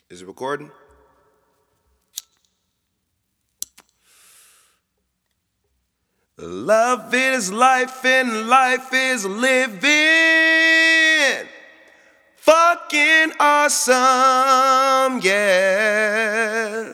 Is it recording? Love is life and life is living. Fucking awesome, yeah.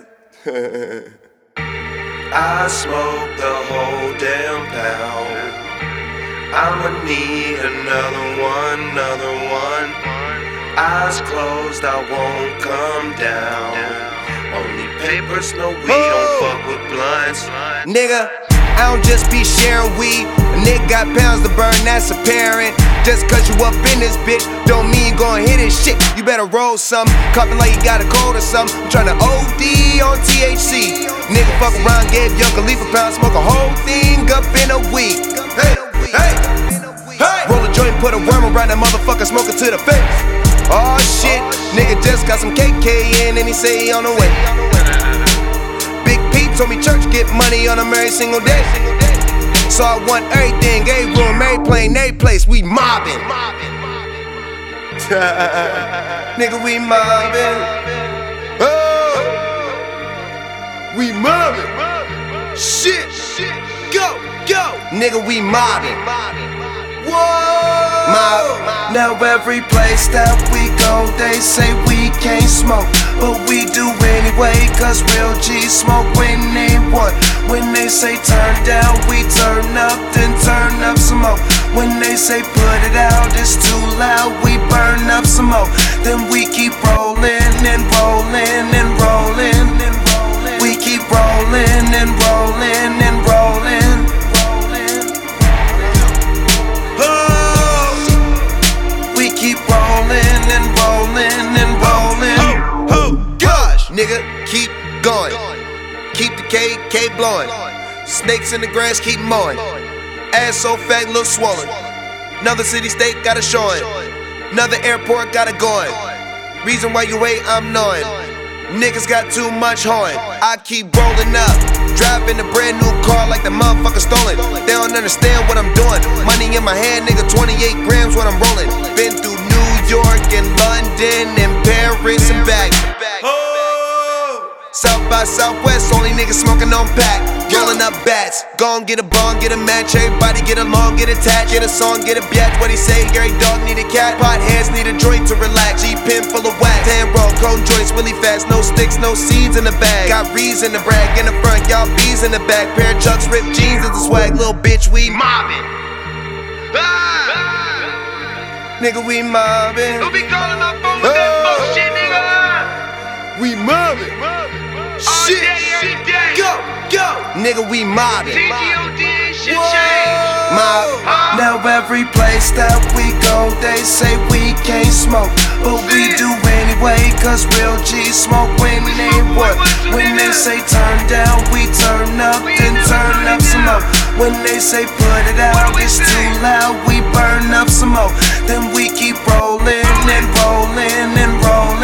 I smoked the whole damn pound. I'ma need another one. Eyes closed, I won't come down. Only papers, no weed, don't fuck with blunts. Nigga, I don't just be sharing weed. A nigga got pounds to burn, that's apparent. Just cause you up in this bitch, don't mean you gon' hit this shit. You better roll some, coughing like you got a cold or something. I'm tryna OD on THC. Nigga fuck around, gave Young Khalifa pound, smoke a whole thing up in a week. Hey, hey, hey. Roll a joint, put a worm around that motherfucker, smoke it to the face. Oh shit, nigga just got some KK in and he say he on the way. Big Pete told me church get money on him every single day. So I want everything, every room, every plane, every place, we mobbing. Nigga, we mobbing. Oh, we mobbing. Shit, go, nigga, we mobbing. Whoa. Now every place that we go, they say we can't smoke, but we do anyway, cause real G's smoke when they want. When they say turn down, we turn up, then turn up some more. When they say put it out, it's too loud, we burn up some more. Then we keep rolling and rolling and rolling. We keep rolling and rolling and rolling. Keep rolling and rolling and rolling. Oh gosh, nigga, keep going. Keep the KK blowing. Snakes in the grass, keep mowing. Ass so fat, look swollen. Another city state got a showing. Another airport got it going. Reason why you wait, I'm knowing. Niggas got too much horn. I keep rolling up, driving a brand new car like the motherfucker stolen. They don't understand what I'm doing. Money in my hand, nigga, 28 grams when I'm rolling. Been through New York and London and Paris and back. South by Southwest, only niggas smoking on pack. Rolling up bats, gon' get a bong, get a match. Everybody get along, get attached. Get a song, get a biatch. What he say? Gary dog need a cat. Potheads need a joint to relax. G-pin full of wax. Tan roll, cone joints really fast. No sticks, no seeds in the bag. Got reason to brag in the front, y'all bees in the back. Pair of chucks, ripped jeans is the swag. Little bitch, we mobbing. Nigga, we mobbing. Don't be calling my phone with that bullshit, nigga. We mobbing. Shit, go, nigga, we mobbing. Mob. Now every place that we go, they say we can't smoke, but we do anyway, cause real G's smoke when they work. When they say turn down, we turn up, then turn up some more. When they say put it out, it's too loud, we burn up some more. Then we keep rolling and rolling and rolling.